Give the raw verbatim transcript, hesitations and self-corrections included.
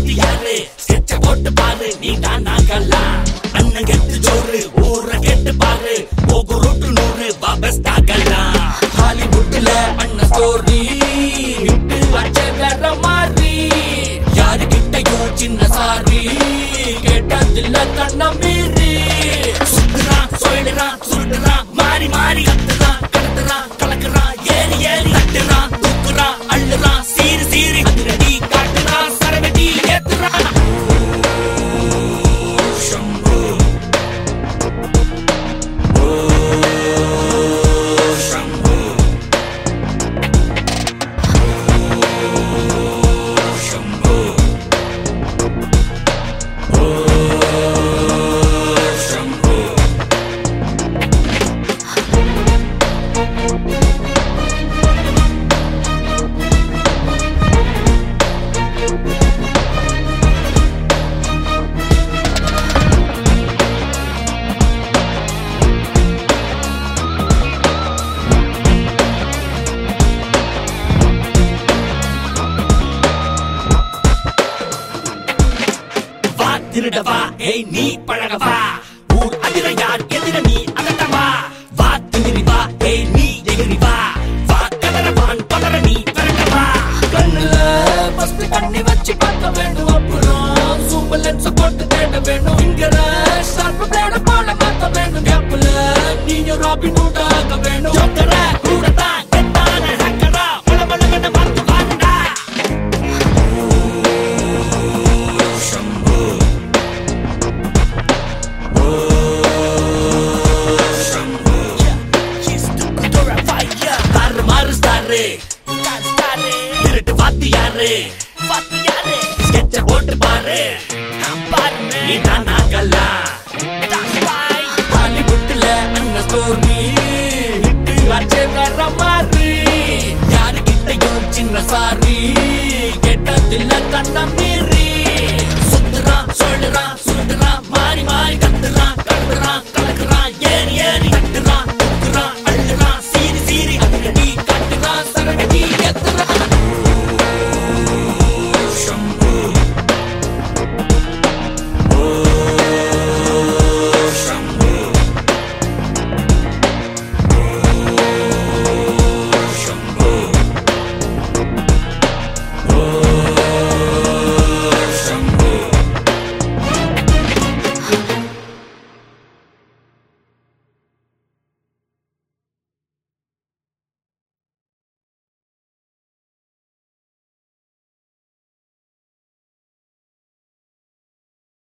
வாத்தி யாரு ஸ்கெட்ச போட்டு பாரு நீ தான் நாங்கல்லா அண்ணன் கெட்டு ஜோரு ஊரை கேட்டு பாரு போகு ரொட்டு நூறு பாபஸ்டாகலாம் ஹாலிவுட்ல அண்ணன் ஸ்டோரி விட்டு வச்ச வேற மாதிரி யாரு கிட்டையும் சின்ன சாரி கேட்டதில்ல கண்ண மீறி சுத்துறான் சொல்லுறான் சுருட்டுறான் மாறி மாறி கத்துறான் கடத்துறான் கலக்குறான் ஏறி ஏறி தட்டுறான் தூக்குறான் அள்ளுறான் சீரி சீரி அதிரடி காட்டுறான் சரவெடி ஏத்துறான் சம்பு ஓ சம்பு சம்பு ஓ சம்பு திருடவா ஏய் நீ பழகவா ஊர் அதிர யார் எதிர நீ அகட்டவா வா திமிரிவா ஏய் நீ எகிரிவா வா கதறவான் பதற நீ விரட்டவா கண்ணுல ஃபர்ஸ்ட் கண்ணி வச்சு பார்க்க வேண்டும் அப்புறம் சூப்பர் லென்ஸ் போட்டு தேட வேண்டும் இங்கற ஷார்ப் பிளேட போல மாத்த வேண்டும் கேப்ல நீங்க ராபின் ஹுட் ஆக வேண்டும் ஜோக்கர கூட தான் கெட்டான ஹக்கரா பளபளன்னு மறந்து வாடா சம்பு திருட்டு வாத்தி யாரு வாத்தி யாரு ஸ்கெட்ச போட்டு பாரு நீ தான் நாங்கல்லா ஹாலிவுட்ல அண்ணன் ஸ்டோரி விட்டு வச்ச வேற மாதிரி யாரு கிட்டையும் சின்ன சாரி கேட்டதில்ல கண்ண